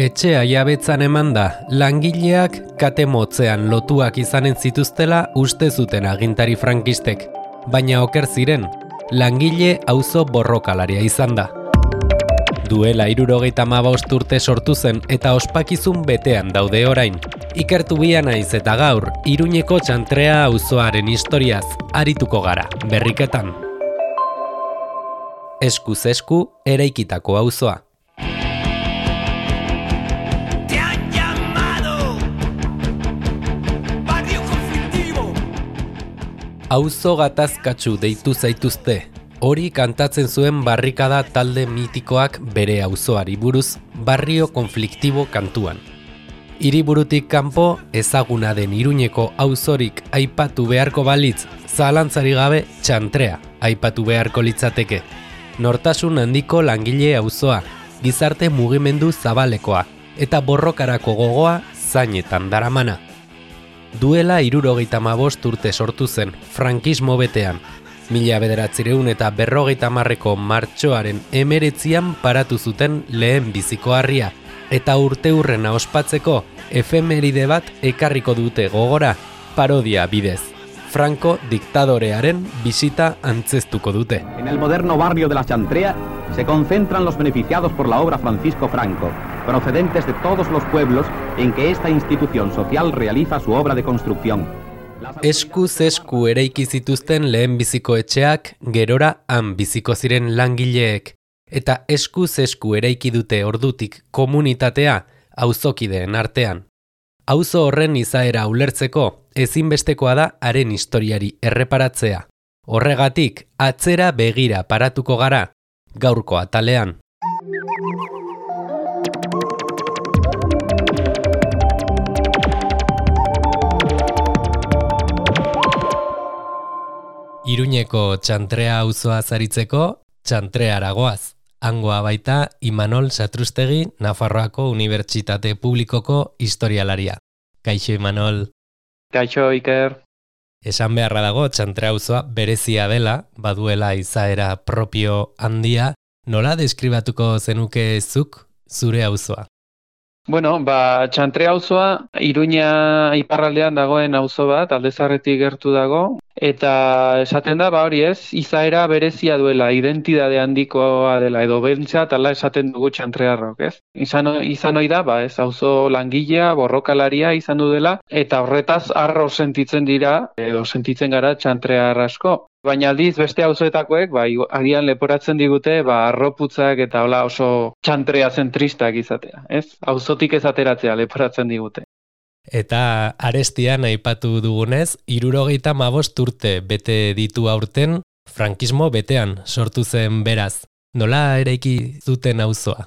Etxea jabetzan emanda, langileak kate motzean lotuak izanen zituztela uste zuten agintari frankistek, baina oker ziren, langile auzo borrokalaria izan da. Duela 75 urte sortu zen eta ospakizun betean daude orain. Ikertu bia naiz eta gaur, Iruñeko Txantrea auzoaren historiaz arituko gara, berriketan. Eskuz esku eraikitako auzoa. Auzo gatazkatsu deitu zaituzte. Hori kantatzen zuen barrikada talde mitikoak bere auzoari buruz, barrio konfliktibo kantuan. Hiriburutik kanpo ezaguna den Iruñeko auzorik aipatu beharko balitz, zalantzari gabe Txantrea aipatu beharko litzateke. Nortasun handiko langile auzoa, gizarte mugimendu zabalekoa eta borrokarako gogoa zainetan daramana. Duela 75 urte sortu zen, frankismo betean. 1950ko martxoaren 19 paratu zuten lehen biziko harria, eta urteurrena ospatzeko efemeride bat ekarriko dute gogora, parodia bidez. Franco diktadorearen bisita antzeztuko dute. En el moderno barrio de la Txantrea se concentran los beneficiados por la obra Francisco Franco, procedentes de todos los pueblos en que esta institución social realiza su obra de construcción. Eskuz esku eraiki zituzten lehen biziko etxeak, gerora han biziko ziren langileek, eta eskuz esku eraiki dute ordutik komunitatea auzokideen artean. Auzo horren izaera ulertzeko, ezinbestekoa da haren historiari erreparatzea. Horregatik, atzera begira paratuko gara, gaurko atalean. Iruñeko Txantrea auzoa zaritzeko, Txantreara goaz. Hangoa baita Imanol Satrustegi, Nafarroako Unibertsitate Publikoko historialaria. Kaixo Imanol. Kaixo Iker. Esan beharra dago Txantrea auzoa berezia dela, baduela izaera propio handia. Nola deskribatuko zenuke zuk zure auzoa? Bueno, Txantrea auzoa Iruña iparraldean dagoen auzo bat, Alde Zaharretik gertu dago, eta esaten da, hori ez, izaera berezia duela, identitate handikoa dela, edo bentsat, ala esaten dugu txantrearrok, ez? Izan ohi da, ez, auzo langilea, borrokalaria izan du dela, eta horretaz harro sentitzen dira, edo sentitzen gara txantrear asko. Baina aldiz beste auzoetakoek, agian leporatzen digute, harroputzak eta hola oso txantrea zentristak izatea, ez? Auzotik ez ateratzea leporatzen digute. Eta arestian aipatu dugunez, 75 urte bete ditu aurten, frankismo betean sortu zen beraz. Nola eraiki zuten auzoa?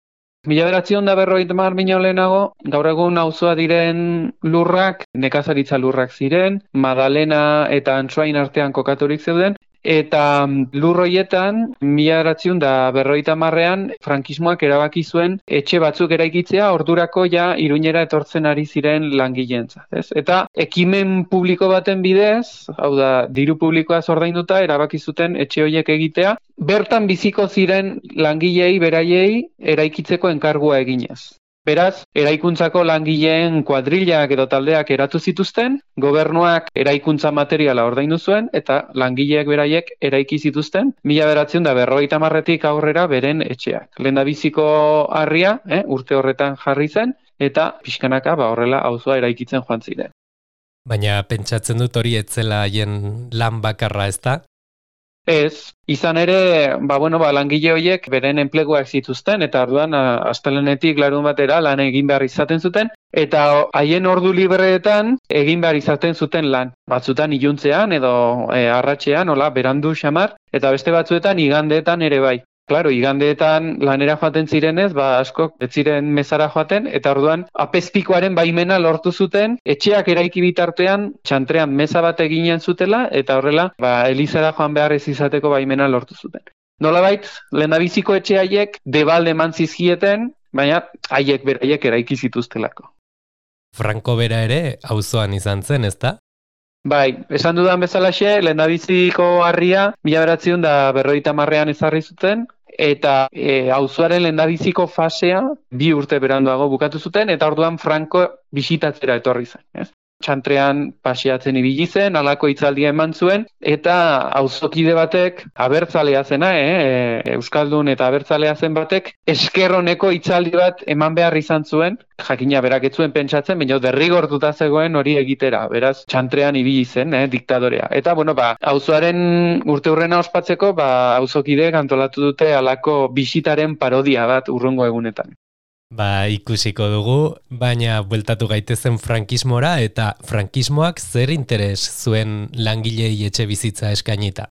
1950 baino lehenago, gaur egun auzoa diren lurrak, nekazaritza lurrak ziren, Madalena eta Antsoain artean kokaturik zeuden, eta lur horietan, 1950ean frankismoak erabaki zuen etxe batzuk eraikitzea ordurako Iruñera etortzen ari ziren langileentzat, ez? Eta ekimen publiko baten bidez, hau da, diru publikoa ordainduta erabaki zuten etxe horiek egitea, bertan biziko ziren langileei beraiei eraikitzeko enkargua eginez. Beraz, eraikuntzako langileen kuadrillak edo taldeak eratu zituzten, gobernuak eraikuntza materiala ordaindu zuen, eta langileek beraiek eraiki zituzten, 1950etik aurrera beren etxeak. Lehendabiziko harria, urte horretan jarri zen, eta pixkanaka horrela auzoa eraikitzen joan ziren. Baina pentsatzen dut hori etzela haien lan bakarra, ezta? Ez, izan ere, langile horiek beren enpleguak zituzten, eta orduan astelehenetik larun batera lan egin behar izaten zuten, eta haien ordu libreetan egin behar izaten zuten lan. Batzutan iluntzean edo arratsean, berandu xamar, eta beste batzuetan igandeetan ere bai. Claro, igandeetan lanera joaten zirenez, askok ez ziren mezara joaten, eta orduan apezpikoaren baimena lortu zuten, etxeak eraiki bitartean Txantrean meza bat eginen zutela, eta horrela, elizara joan behar ez izateko baimena lortu zuten. Nolabait, lehendabiziko etxe haiek debalde eman zizkieten, baina haiek beraiek eraiki zituztelako. Franco bera ere auzoan izan zen, ezta? Bai, esan dudan bezalaxe, lehendabiziko harria 1950ean ezarri zuten, eta auzoaren lehendabiziko fasea 2 urte beranduago bukatu zuten, eta orduan Franco bisitatzera etorri zen, ez? Txantrean paseatzen ibili zen, halako hitzaldia eman zuen, eta auzokide batek, abertzalea zena, Euskaldun eta abertzalea zen batek, eskerroneko hitzaldi bat eman behar izan zuen, jakina berak ez zuen pentsatzen, baina derrigortuta zegoen hori egitera, beraz Txantrean ibili zen, diktadorea. Eta, auzoaren urteurrena ospatzeko, auzokideek antolatu dute halako bisitaren parodia bat hurrengo egunetan. Ikusiko dugu, baina bueltatu gaitezen frankismora eta frankismoak zer interes zuen langilei etxe bizitza eskainita?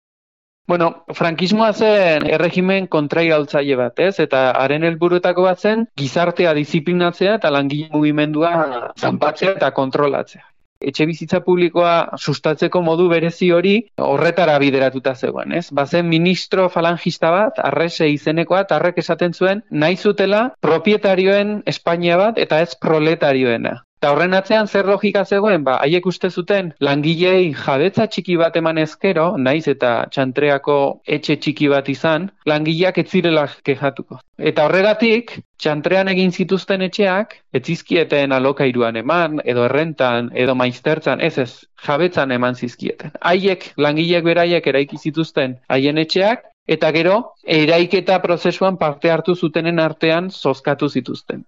Frankismoa zen erregimen kontrairaultzaile bat, ez? Eta haren helburuetako bat zen gizartea diziplinatzea eta langile mugimendua zanpatzea eta kontrolatzea. Etxe bizitza publikoa sustatzeko modu berezi hori horretara bideratuta zegoen, ez? Bazen ministro falangista bat, Arrese izenekoa, eta horrek esaten zuen, nahi zutela propietarioen Espainia bat eta ez proletarioena. Eta horren atzean zer logika zegoen, haiek uste zuten langilei jabetza txiki bat eman ezkero, naiz eta Txantreako etxe txiki bat izan, langileak ez zirela kexatuko. Eta horregatik, Txantrean egin zituzten etxeak, ez zizkieten alokairuan eman, edo errentan, edo maiztertzan, ez, jabetzan eman zizkieten. Haiek, langileek beraiek eraiki zituzten haien etxeak, eta gero, eraiketa prozesuan parte hartu zutenen artean zozkatu zituzten.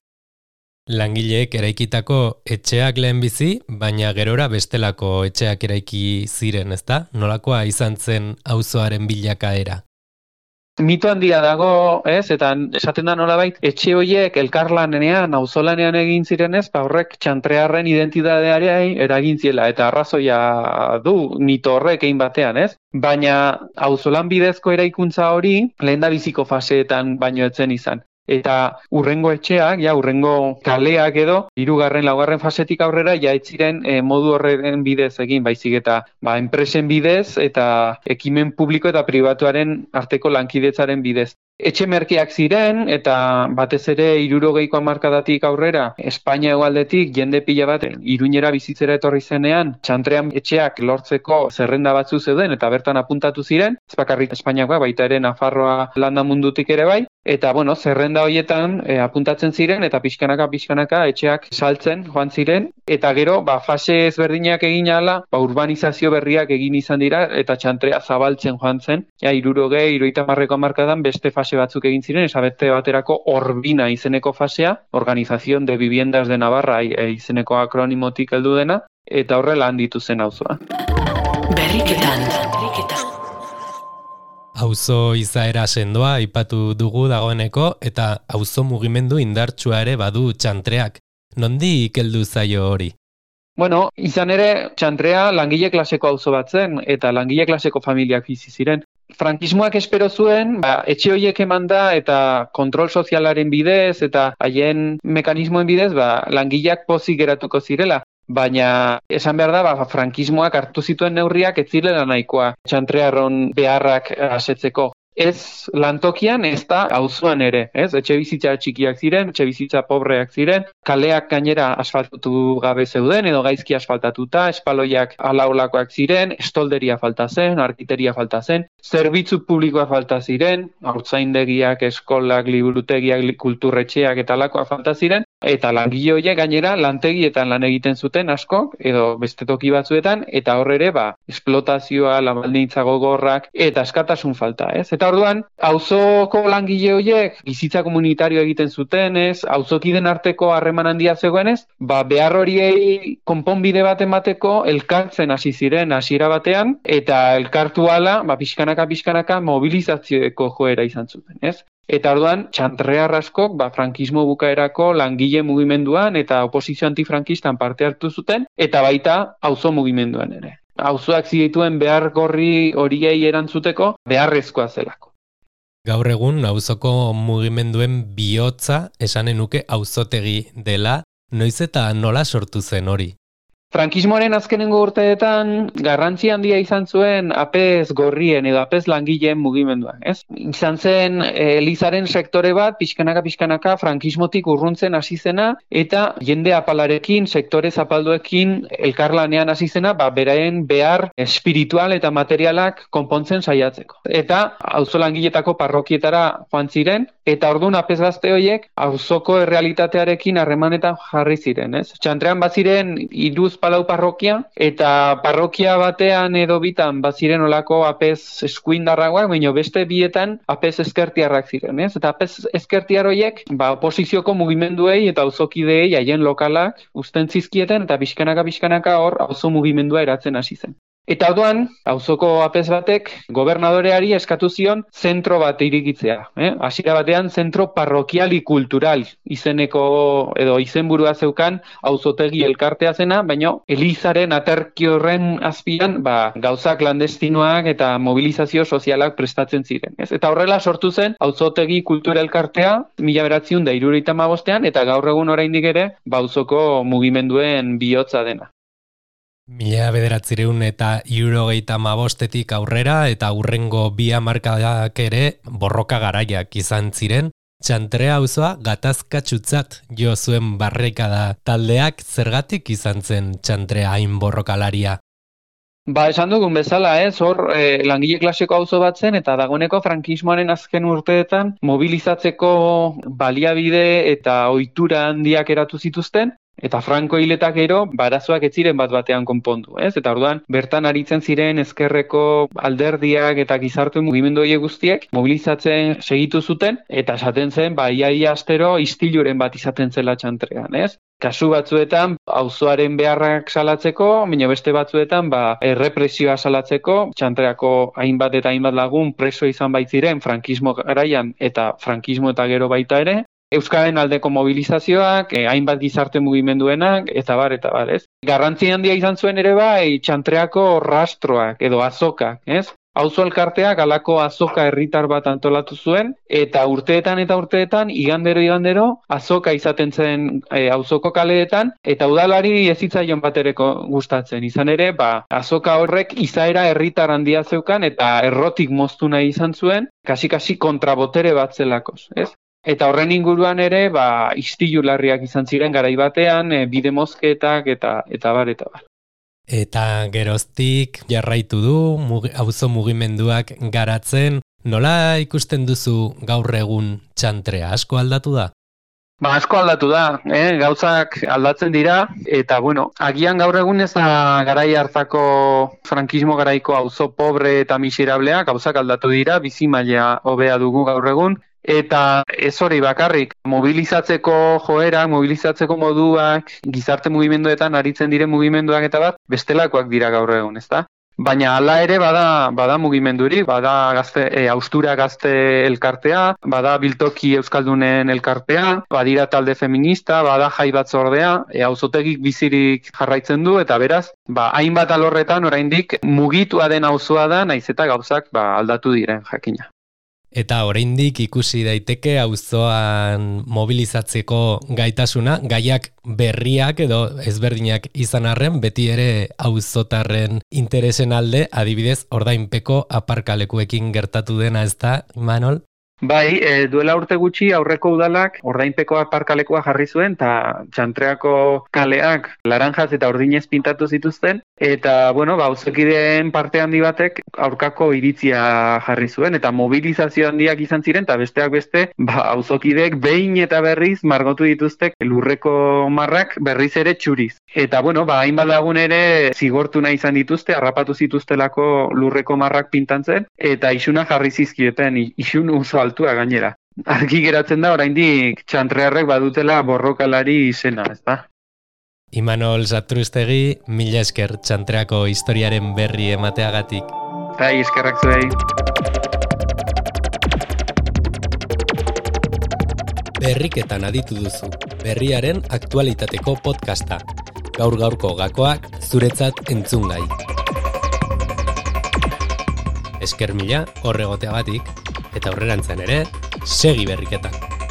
Langileek eraikitako etxeak lehenbizi, baina gerora bestelako etxeak eraiki ziren, ezta? Nolakoa izan zen auzoaren bilakaera? Mito handia dago, ez? Eta esaten da nolabait, etxe horiek elkarlanean, auzolanean egin zirenez, horrek Txantrearren identitateari eragin ziela, eta arrazoia du mito horrek egin batean, ez? Baina auzolan bidezko eraikuntza hori lehendabiziko faseetan baino etzen izan. Eta hurrengo etxeak, hurrengo kaleak edo, 3., 4. fasetik aurrera, ez ziren modu horren bidez egin, baizik eta enpresen bidez eta ekimen publiko eta pribatuaren arteko lankidetzaren bidez. Etxe merkeak ziren, eta batez ere 60ko hamarkadatik aurrera, Espainia hegoaldetik jende pila bat Iruñera bizitzera etorri zenean, Txantrean etxeak lortzeko zerrenda batzu zeuden eta bertan apuntatu ziren, ez bakarrik Espainiakoa, baita ere Nafarroa landa mundutik ere bai, eta zerrenda horietan apuntatzen ziren eta pixkanaka etxeak saltzen joan ziren, eta gero fase ezberdinak egin ahala, urbanizazio berriak egin izan dira eta Txantrea zabaltzen joan zen, 60, 70ko hamarkadan beste fase batzuk egin ziren, esabete baterako Orbina izeneko fasea, Organización de Viviendas de Navarra izeneko akronimotik heldu dena, eta horrela handitu zen auzoa. Berriketan. Auzo izaera sendoa aipatu dugu dagoeneko, eta auzo mugimendu indartsua ere badu Txantreak. Nondik heldu zaio hori? Izan ere, Txantrea langile klaseko auzo bat zen, eta langile klaseko familiak bizi ziren. Frankismoak espero zuen, etxe horiek emanda eta kontrol sozialaren bidez eta haien mekanismoen bidez, langileak pozik geratuko zirela. Baina esan behar da, frankismoak hartu zituen neurriak ez zirela nahikoa Txantrearron beharrak asetzeko. Ez lantokian, ez da auzoan ere, ez? Etxe bizitza txikiak ziren, etxe bizitza pobreak ziren, kaleak gainera asfaltatu gabe zeuden, edo gaizki asfaltatuta, espaloiak alaulakoak ziren, estolderia falta zen, arkiteria falta zen, zerbitzu publikoa falta ziren, haurtzaindegiak, eskolak, liburutegiak, kulturretxeak eta alakoak falta ziren, eta langile horiek gainera lantegietan lan egiten zuten askok, edo beste toki batzuetan, eta hor ere, esplotazioa, lan-baldintza gogorrak, eta askatasun falta, ez? Eta orduan, auzoko langile horiek bizitza komunitario egiten zuten, ez? Auzokiden arteko harreman handia zegoenez, behar horiei konponbide bat emateko elkartzen hasi ziren hasiera batean, eta elkartu hala, pixkanaka mobilizazioeko joera izan zuten, ez? Eta orduan, Txantrear askok frankismo bukaerako langile mugimenduan eta oposizio antifrankistan parte hartu zuten, eta baita auzo mugimenduan ere. Auzoak zituen behar gorri horiei erantzuteko beharrezkoa zelako. Gaur egun auzoko mugimenduen bihotza esanen nuke auzotegi dela, noiz eta nola sortu zen hori? Frankismoaren azkenengo urteetan garrantzi handia izan zuen apez gorrien edo apez langileen mugimenduak, ez? Izan zen elizaren sektore bat pixkanaka frankismotik urruntzen hasi zena eta jende apalarekin, sektore zapalduekin elkarlanean hasi zena, beraien behar espiritual eta materialak konpontzen saiatzeko. Eta auzo langiletako parrokietara joan ziren eta orduan apez gazte horiek auzoko errealitatearekin harremanetan jarri ziren, ez? Txantrean baziren 3-4 parrokia, eta parrokia batean edo bitan baziren olako apez eskuindarragoak, baina beste bietan apez ezkertiarrak ziren, ez? Eta apez ezkertiar horiek, oposizioko mugimenduei eta auzokideei haien lokalak uzten zizkieten, eta pixkanaka hor auzo mugimendua eratzen hasi zen. Eta orduan, auzoko apez batek gobernadoreari eskatu zion zentro bat irikitzea. Hasiera batean zentro parrokial kultural izeneko edo izenburua zeukan auzotegi elkartea zena, baina elizaren aterki horren azpian gauzak landestinoak eta mobilizazio sozialak prestatzen ziren. Eta horrela sortu zen auzotegi kultura elkartea 1975ean eta gaur egun oraindik ere auzoko mugimenduen bihotza dena. 1975etik aurrera eta hurrengo 2 hamarkadak ere borroka garaiak izan ziren. Txantrea auzoa gatazkatsutzat jo zuen barrikada taldeak, zergatik izan zen Txantrea hain borrokalaria? Esan dugun bezala, hor langile klaseko auzo bat zen eta dagoeneko frankismoaren azken urteetan mobilizatzeko baliabide eta ohitura handiak eratu zituzten. Eta Franco hiletak gero, arazoak ez ziren bat-batean konpondu, ez? Eta orduan, bertan aritzen ziren ezkerreko alderdiak eta gizarte mugimendu horiek guztiek mobilizatzen segitu zuten, eta esaten zen, ia astero istiluren bat izaten zela Txantrean, ez? Kasu batzuetan, auzoaren beharrak salatzeko, baina beste batzuetan, errepresioa salatzeko, Txantreako hainbat eta hainbat lagun preso izan baitziren frankismo garaian eta frankismo eta gero baita ere, Euskaren aldeko mobilizazioak, hainbat gizarte mugimenduenak, eta bar, ez? Garrantzi handia izan zuen ere Txantreako rastroak edo azokak, ez? Auzo elkarteak halako azoka herritar bat antolatu zuen, eta urteetan, igandero, azoka izaten zen auzoko kaleetan, eta udalari ez zitzaion batereko gustatzen. Izan ere, azoka horrek izaera herritar handia zeukan, eta errotik moztu nahi izan zuen, kasi kontrabotere bat zelakoz, ez? Eta horren inguruan ere, istilu larriak izan ziren garai batean, bide mozketak eta bar. Eta geroztik jarraitu du, auzo mugimenduak garatzen. Nola ikusten duzu gaur egun Txantrea? Asko aldatu da? Asko aldatu da, gauzak aldatzen dira, eta agian gaur egun ez da garai hartako frankismo garaiko auzo pobre eta miserableak, gauzak aldatu dira, bizi maila hobea dugu gaur egun. Eta ez hori bakarrik, mobilizatzeko joerak, mobilizatzeko moduak, gizarte mugimenduetan aritzen diren mugimenduak eta bat, bestelakoak dira gaur egun, ezta? Baina hala ere bada mugimenduri, bada haustura gazte elkartea, bada biltoki euskaldunen elkartea, badira talde feminista, bada jai batzordea, auzotegik bizirik jarraitzen du, eta beraz, hainbat alorretan oraindik mugitua den auzoa da, naiz eta gauzak aldatu diren jakina. Eta oraindik ikusi daiteke auzoan mobilizatzeko gaitasuna, gaiak berriak edo ezberdinak izan arren, beti ere auzotarren interesen alde, adibidez, ordainpeko aparkalekuekin gertatu dena, ez da, Imanol? Duela urte gutxi aurreko udalak ordainpeko aparkalekua jarri zuen eta Txantreako kaleak laranjaz eta urdinez pintatu zituzten eta, auzokideen parte handi batek aurkako iritzia jarri zuen eta mobilizazio handiak izan ziren eta besteak beste, auzokideek behin eta berriz margotu dituztek lurreko marrak berriz ere txuriz. Eta, hainbat lagun ere zigortu nahi izan dituzte, harrapatu zituztelako lurreko marrak pintantzen eta isuna jarri zizkieten, isun oso altua gainera. Argi geratzen da oraindik Txantrearrek badutela borrokalari izena, ezta? Imanol Satrustegi, mila esker Txantreako historiaren berri emateagatik. Eskerrak zuei. Berriketan aditu duzu, berriaren aktualitateko podcasta. Gaur-gaurko gakoak zuretzat entzungai. Esker mila horregoteagatik, eta aurrerantzean ere, segi berriketan.